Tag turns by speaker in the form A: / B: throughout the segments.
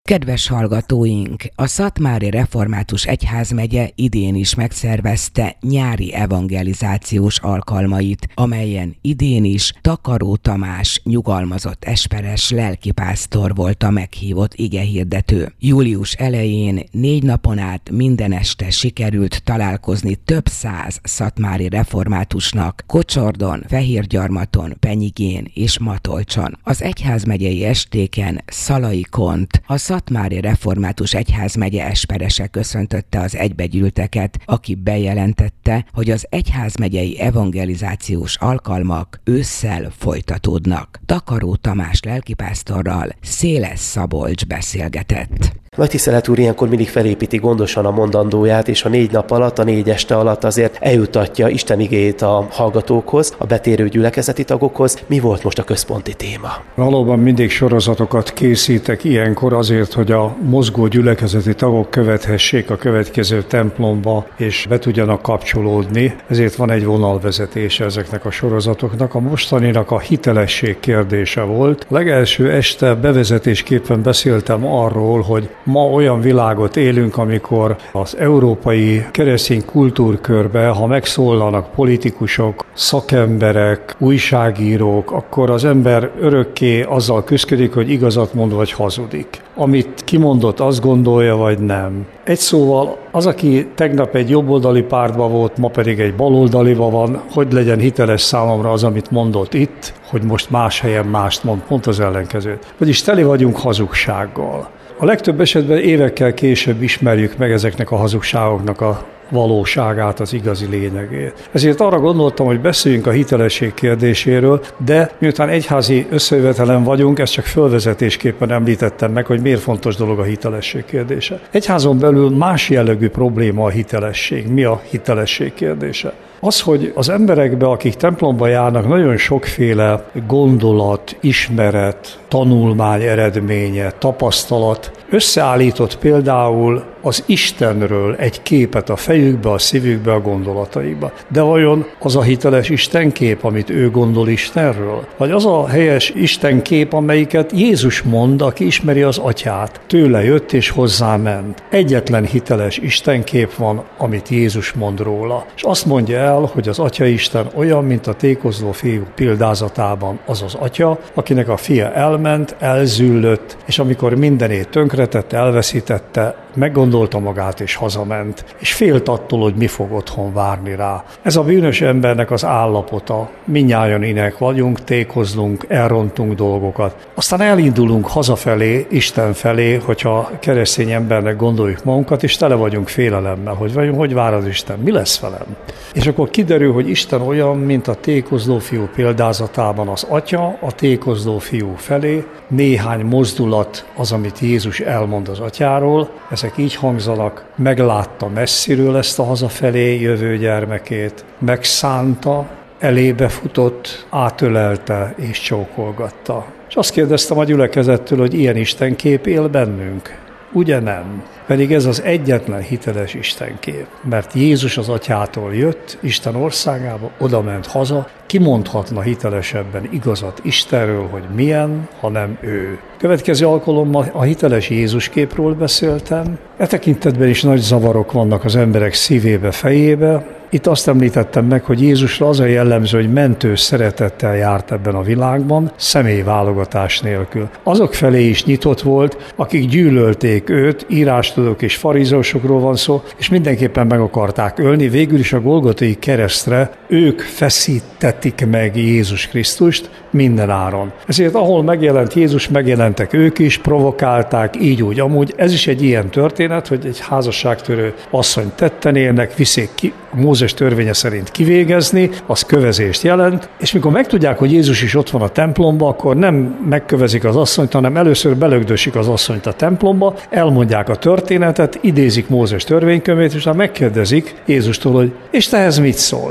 A: Kedves hallgatóink, a Szatmári Református Egyházmegye idén is megszervezte nyári evangelizációs alkalmait, amelyen idén is Takaró Tamás nyugalmazott esperes lelkipásztor volt a meghívott igehirdető. Július elején 4 napon át minden este sikerült találkozni több száz szatmári reformátusnak Kocsordon, Fehérgyarmaton, Penyigén és Matolcson. Az egyházmegyei estéken Szalai Kont, a Szatmári Református Egyházmegye esperese köszöntötte az egybegyűlteket, aki bejelentette, hogy az egyházmegyei evangelizációs alkalmak ősszel folytatódnak. Takaró Tamás lelkipásztorral Széles Szabolcs beszélgetett.
B: Nagy tisztelet úr ilyenkor mindig felépíti gondosan a mondandóját, és a 4 nap alatt, a 4 este alatt azért eljutatja Isten igéjét a hallgatókhoz, a betérő gyülekezeti tagokhoz. Mi volt most a központi téma?
C: Valóban mindig sorozatokat készítek ilyenkor azért, hogy a mozgó gyülekezeti tagok követhessék a következő templomba, és be tudjanak kapcsolódni. Ezért van egy vonalvezetése ezeknek a sorozatoknak. A mostaninak a hitelesség kérdése volt. A legelső este bevezetésképpen beszéltem arról, hogy ma olyan világot élünk, amikor az európai keresztény kultúrkörbe, ha megszólalnak politikusok, szakemberek, újságírók, akkor az ember örökké azzal küszködik, hogy igazat mond vagy hazudik. Amit kimondott, azt gondolja, vagy nem. Egy szóval az, aki tegnap egy jobboldali pártban volt, ma pedig egy baloldaliban van, hogy legyen hiteles számomra az, amit mondott itt, hogy most más helyen mást mond, pont az ellenkezőt. Vagyis teli vagyunk hazugsággal. A legtöbb esetben évekkel később ismerjük meg ezeknek a hazugságoknak a valóságát, az igazi lényegét. Ezért arra gondoltam, hogy beszéljünk a hitelesség kérdéséről, de miután egyházi összejövetelen vagyunk, ezt csak fölvezetésképpen említettem meg, hogy miért fontos dolog a hitelesség kérdése. Egyházon belül más jellegű probléma a hitelesség. Mi a hitelesség kérdése? Az, hogy az emberekbe, akik templomba járnak, nagyon sokféle gondolat, ismeret, tanulmány eredménye, tapasztalat összeállított például az Istenről egy képet a fejükbe, a szívükbe, a gondolataikba. De vajon az a hiteles Istenkép, amit ő gondol Istenről? Vagy az a helyes Istenkép, amelyiket Jézus mond, aki ismeri az Atyát? Tőle jött és hozzá ment. Egyetlen hiteles Istenkép van, amit Jézus mond róla. És azt mondja el, hogy az Atyaisten olyan, mint a tékozló fiú példázatában az az Atya, akinek a fia elment, elzüllött, és amikor mindenét tönkretette, elveszítette, meggondolta magát és hazament, és félt attól, hogy mi fog otthon várni rá. Ez a bűnös embernek az állapota. Mindnyájan inek vagyunk, tékozlunk, elrontunk dolgokat. Aztán elindulunk hazafelé, Isten felé, hogyha keresztény embernek gondoljuk magunkat, és tele vagyunk félelemmel, hogy vár az Isten, mi lesz velem? És akkor kiderül, hogy Isten olyan, mint a tékozló fiú példázatában az Atya, a tékozló fiú felé, néhány mozdulat az, amit Jézus elmond az Atyáról, ezek így hangzanak: meglátta messziről ezt a hazafelé jövő gyermekét, megszánta, elébe futott, átölelte és csókolgatta. És azt kérdeztem a gyülekezettől, hogy ilyen Istenkép él bennünk. Ugye nem? Pedig ez az egyetlen hiteles Istenkép. Mert Jézus az Atyától jött, Isten országába, oda ment haza, kimondhatna hitelesebben igazat Istenről, hogy milyen, ha nem ő. Következő alkalommal a hiteles Jézus képről beszéltem. E tekintetben is nagy zavarok vannak az emberek szívébe, fejébe. Itt azt említettem meg, hogy Jézusra az a jellemző, hogy mentő szeretettel járt ebben a világban, személyválogatás nélkül. Azok felé is nyitott volt, akik gyűlölték őt, írástudók és farizósokról van szó, és mindenképpen meg akarták ölni. Végül is a Golgotai keresztre ők feszítették meg Jézus Krisztust minden áron. Ezért ahol megjelent Jézus, megjelentek ők is, provokálták, így úgy, amúgy. Ez is egy ilyen történet, hogy egy házasságtörő asszony tetten érnek, viszik ki, Mózes törvénye szerint kivégezni, az kövezést jelent, és mikor megtudják, hogy Jézus is ott van a templomba, akkor nem megkövezik az asszonyt, hanem először belögdösik az asszonyt a templomba, elmondják a történetet, idézik Mózes törvénykönyvét, és megkérdezik Jézustól, hogy és te ehhez mit szólsz?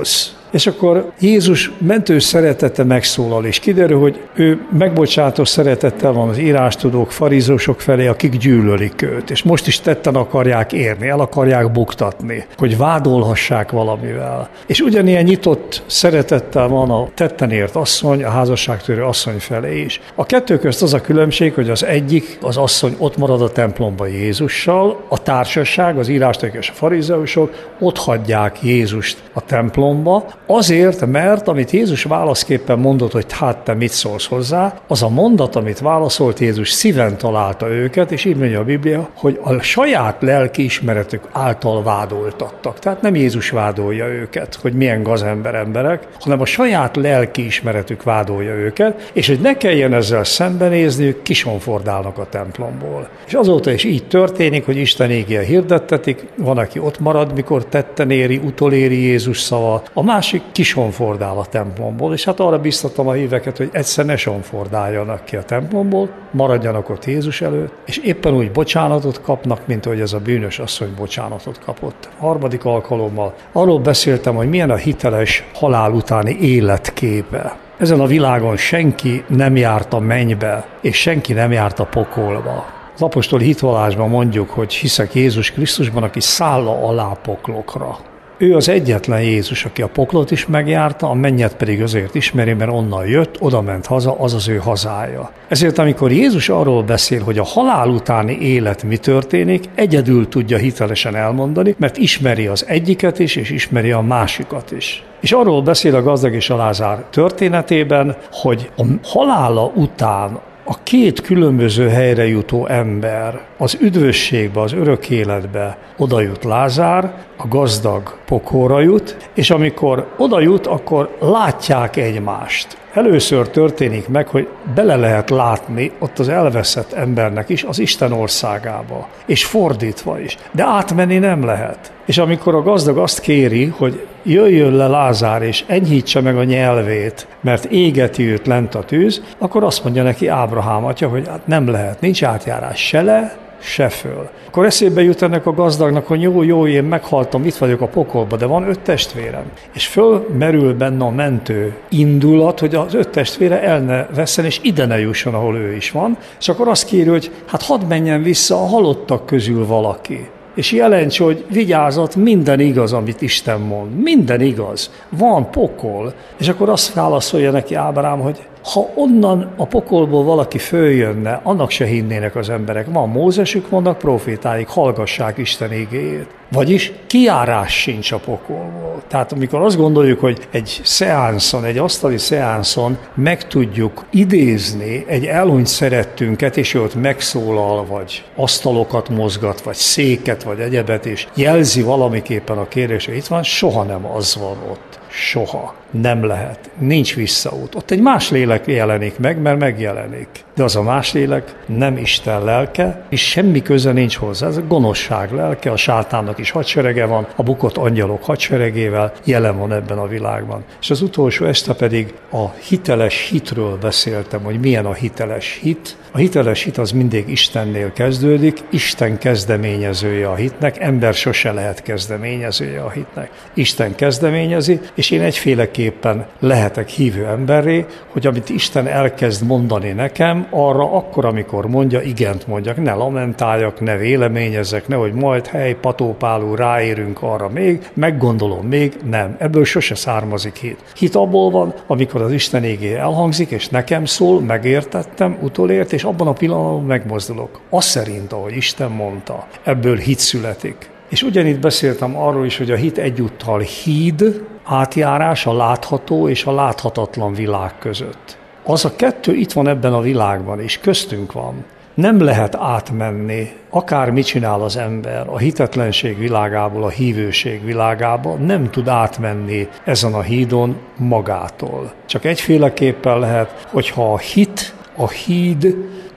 C: És akkor Jézus mentő szeretete megszólal, és kiderül, hogy ő megbocsátó szeretettel van az írástudók, farizósok felé, akik gyűlölik őt, és most is tetten akarják érni, el akarják buktatni, hogy vádolhassák valamivel. És ugyanilyen nyitott szeretettel van a tetten ért asszony, a házasságtörő asszony felé is. A kettő közt az a különbség, hogy az egyik, az asszony ott marad a templomban Jézussal, a társaság, az írástudók és a farizeusok ott hagyják Jézust a templomba, azért, mert amit Jézus válaszképpen mondott, hogy hát te mit szólsz hozzá, az a mondat, amit válaszolt Jézus, szíven találta őket, és így mondja a Biblia, hogy a saját lelkiismeretük által vádoltattak. Tehát nem Jézus vádolja őket, hogy milyen emberek, hanem a saját lelkiismeretük vádolja őket, és hogy ne kelljen ezzel szembenézniük, kisonfordálnak a templomból. És azóta is így történik, hogy Isten igéje hirdettetik, van, aki ott marad, mikor tetten éri, utoléri Jézus szava, a másik kisonfordál a templomból, és hát arra biztatom a híveket, hogy egyszer ne sonfordáljanak ki a templomból, maradjanak ott Jézus előtt, és éppen úgy bocsánatot kapnak, mint ahogy ez a bűnös asszony bocsánatot kapott. Harmadik alkalommal arról beszéltem, hogy milyen a hiteles halál utáni életképe. Ezen a világon senki nem járt a mennybe, és senki nem járt a pokolba. Az apostoli hitvallásban mondjuk, hogy hiszek Jézus Krisztusban, aki szálla alá poklokra. Ő az egyetlen Jézus, aki a poklot is megjárta, a mennyet pedig azért ismeri, mert onnan jött, oda ment haza, az az ő hazája. Ezért amikor Jézus arról beszél, hogy a halál utáni élet mi történik, egyedül tudja hitelesen elmondani, mert ismeri az egyiket is, és ismeri a másikat is. És arról beszél a gazdag és a Lázár történetében, hogy a halála után a két különböző helyre jutó ember az üdvösségbe, az örök életbe oda jut Lázár, a gazdag pokolra jut, és amikor oda jut, akkor látják egymást. Először történik meg, hogy bele lehet látni ott az elveszett embernek is az Isten országába, és fordítva is, de átmenni nem lehet. És amikor a gazdag azt kéri, hogy jöjjön le Lázár, és enyhítse meg a nyelvét, mert égeti őt lent a tűz, akkor azt mondja neki Ábrahám atya, hogy hát nem lehet, nincs átjárás se le, se föl. Akkor eszébe jut ennek a gazdagnak, hogy jó, én meghaltam, itt vagyok a pokolba, de van 5 testvérem. És fölmerül benne a mentő indulat, hogy az 5 testvére el ne vesszen, és ide ne jusson, ahol ő is van. És akkor azt kéri, hogy hát hadd menjen vissza a halottak közül valaki. És jelents, hogy vigyázat, minden igaz, amit Isten mond. Minden igaz. Van pokol. És akkor azt válaszolja neki Ábrahám, hogy ha onnan a pokolból valaki följönne, annak se hinnének az emberek. Van Mózesük, vannak profétáik, hallgassák Isten igéjét. Vagyis kijárás sincs a pokolból. Tehát amikor azt gondoljuk, hogy egy szeánszon, egy asztali szeánszon meg tudjuk idézni egy elhunyt szerettünket, és ő ott megszólal, vagy asztalokat mozgat, vagy széket, vagy egyebet, és jelzi valamiképpen a kérdés, hogy itt van, soha nem az van ott. Soha. Nem lehet. Nincs visszaút. Ott egy más lélek jelenik meg, mert megjelenik. De az a más lélek nem Isten lelke, és semmi köze nincs hozzá. Ez a gonoszság lelke, a sátánnak is hadserege van, a bukott angyalok hadseregével jelen van ebben a világban. És az utolsó este pedig a hiteles hitről beszéltem, hogy milyen a hiteles hit. A hiteles hit az mindig Istennél kezdődik, Isten kezdeményezője a hitnek, ember sose lehet kezdeményezője a hitnek. Isten kezdeményezi, és én egyféleképpen lehetek hívő emberré, hogy amit Isten elkezd mondani nekem, arra akkor, amikor mondja, igent mondjak, ne lamentáljak, ne véleményezzek, nehogy majd patópálú ráérünk arra még, meggondolom még, nem. Ebből sose származik hit. Hit abból van, amikor az Isten igéje elhangzik, és nekem szól, megértettem, utolért, és abban a pillanatban megmozdulok. Azt szerint, ahogy Isten mondta, ebből hit születik. És ugyanitt beszéltem arról is, hogy a hit egyúttal híd, átjárás a látható és a láthatatlan világ között. Az a kettő itt van ebben a világban, és köztünk van. Nem lehet átmenni, akármit csinál az ember, a hitetlenség világából a hívőség világába, nem tud átmenni ezen a hídon magától. Csak egyféleképpen lehet, hogyha a híd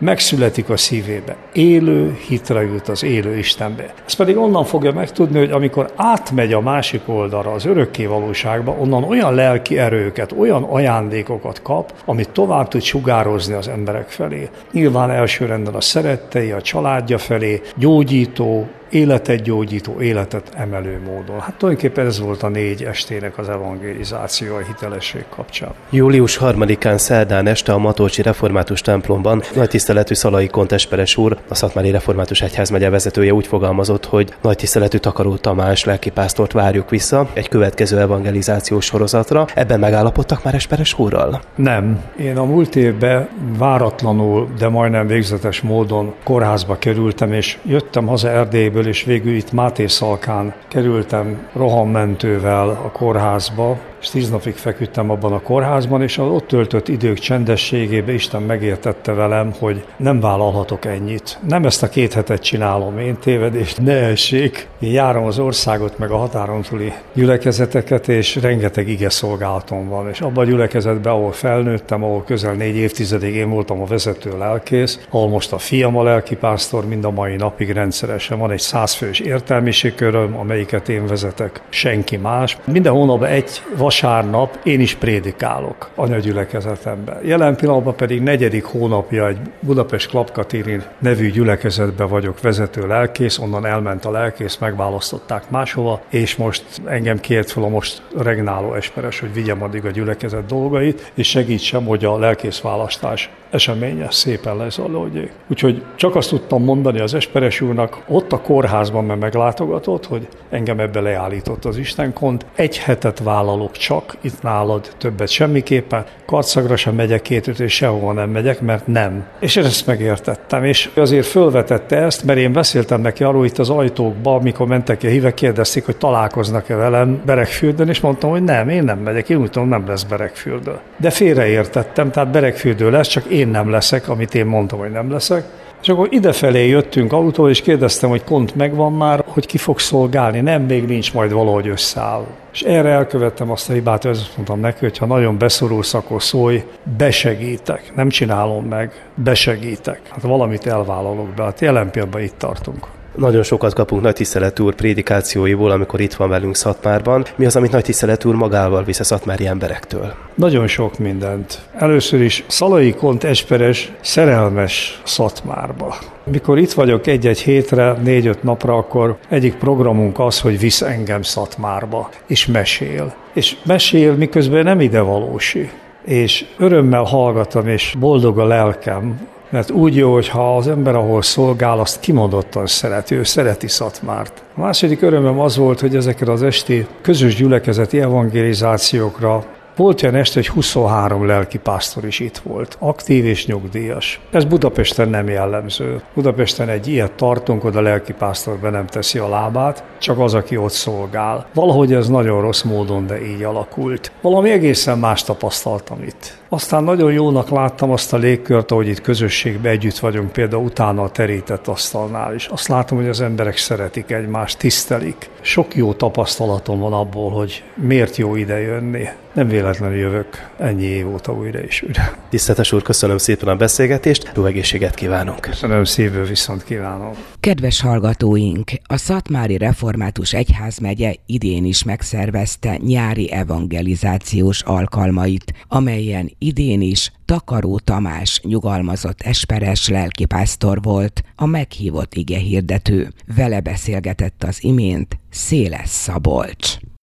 C: megszületik a szívébe. Élő hitre jut az élő Istenbe. Ez pedig onnan fogja megtudni, hogy amikor átmegy a másik oldalra, az örökké valóságba, onnan olyan lelki erőket, olyan ajándékokat kap, amit tovább tud sugározni az emberek felé. Nyilván elsőrendben a szerettei, a családja felé, gyógyító, életet gyógyító, életet emelő módon. Hát tulajdonképpen ez volt a 4 estének az evangelizáció a hitelesség kapcsán.
B: Július 3-án szerdán este a Matolcsi Református templomban nagy tiszteletű Szalai Kont esperes úr, a Szatmári Református Egyházmegye vezetője úgy fogalmazott, hogy nagy tiszteletű Takaró Tamás lelkipásztort várjuk vissza egy következő evangelizációs sorozatra. Ebben megállapodtak már esperes úrral?
C: Nem. Én a múlt évben váratlanul, de majdnem végzetes módon kórházba kerültem, és jöttem haza Erdélyből, és végül itt Mátészalkán kerültem rohammentővel a kórházba, és 10 napig feküdtem abban a kórházban, és az ott töltött idők csendességében Isten megértette velem, hogy nem vállalhatok ennyit. Nem ezt a 2 hetet csinálom én, tévedést ne essék. Én járom az országot, meg a határon túli gyülekezeteket, és rengeteg ige szolgálatom van. És abban a gyülekezetben, ahol felnőttem, ahol közel 4 évtizedig én voltam a vezető lelkész, ahol most a fiam a lelkipásztor, mind a mai napig rendszeresen van egy 100 fős értelmiségköröm, amelyiket én vezetek, senki más. Minden hónapban egy vasárnap én is prédikálok anyagyülekezetemben. Jelen pillanatban pedig 4. hónapja egy Budapest Klapkatirin nevű gyülekezetben vagyok vezető lelkész, onnan elment a lelkész, megválasztották máshova, és most engem kért fel a most regnáló esperes, hogy vigyem addig a gyülekezet dolgait, és segítsem, hogy a lelkészválasztás eseménye szépen lezajlódjék. Úgyhogy csak azt tudtam mondani az esperes úrnak, ott a kórházban, mert meglátogatott, hogy engem ebbe leállított az Istenkont. 1 hetet vállalok csak itt nálad, többet semmiképpen. Karcagra sem megyek 2 és sehova nem megyek, mert nem. És ezt megértettem, és azért fölvetette ezt, mert én beszéltem neki arról itt az ajtókba, amikor mentek ki a hívek, kérdezték, hogy találkoznak-e velem Beregfürdőn, és mondtam, hogy nem, én nem megyek, én úgy tudom, nem lesz Beregfürdő. De félreértettem, tehát Beregfürdő lesz, csak én nem leszek, amit én mondtam, hogy nem leszek. És akkor idefelé jöttünk autóval, és kérdeztem, hogy Kont megvan már, hogy ki fog szolgálni. Nem, még nincs, majd valahogy összeáll. És erre elkövettem azt a hibát, hogy azt mondtam neki, hogy ha nagyon beszorulsz, akkor szólj, besegítek. Nem csinálom meg, besegítek. Hát valamit elvállalok be. Hát jelen pillanatban itt tartunk.
B: Nagyon sokat kapunk Nagy Tiszteletű úr prédikációiból, amikor itt van velünk Szatmárban. Mi az, amit Nagy Tiszteletű úr magával visz a szatmári emberektől?
C: Nagyon sok mindent. Először is Szalai Kont esperes szerelmes Szatmárba. Mikor itt vagyok 1-1 hétre, 4-5 napra, akkor egyik programunk az, hogy visz engem Szatmárba, és mesél. És mesél, miközben nem idevalósi. És örömmel hallgatom, és boldog a lelkem, mert úgy jó, hogyha az ember, ahol szolgál, azt kimondottan szereti, ő szereti Szatmárt. A második örömem az volt, hogy ezekre az esti közös gyülekezeti evangelizációkra volt olyan este, hogy 23 lelkipásztor is itt volt, aktív és nyugdíjas. Ez Budapesten nem jellemző. Budapesten egy ilyet tartunk, oda lelkipásztor be nem teszi a lábát, csak az, aki ott szolgál. Valahogy ez nagyon rossz módon, de így alakult. Valami egészen más tapasztaltam itt. Aztán nagyon jónak láttam azt a légkört, ahogy itt közösségben együtt vagyunk, például utána a terített asztalnál is. Azt látom, hogy az emberek szeretik egymást, tisztelik. Sok jó tapasztalatom van abból, hogy miért jó ide jönni. Nem véletlenül jövök ennyi év óta újra és újra.
B: Tiszteletes úr, köszönöm szépen a beszélgetést, jó egészséget kívánunk.
C: Köszönöm, szívből viszont kívánom.
A: Kedves hallgatóink, a Szatmári Református Egyházmegye idén is megszervezte nyári evangelizációs alkalmait, amelyen idén is Takaró Tamás nyugalmazott esperes lelkipásztor volt, a meghívott igehirdető. Vele beszélgetett az imént Széles Szabolcs.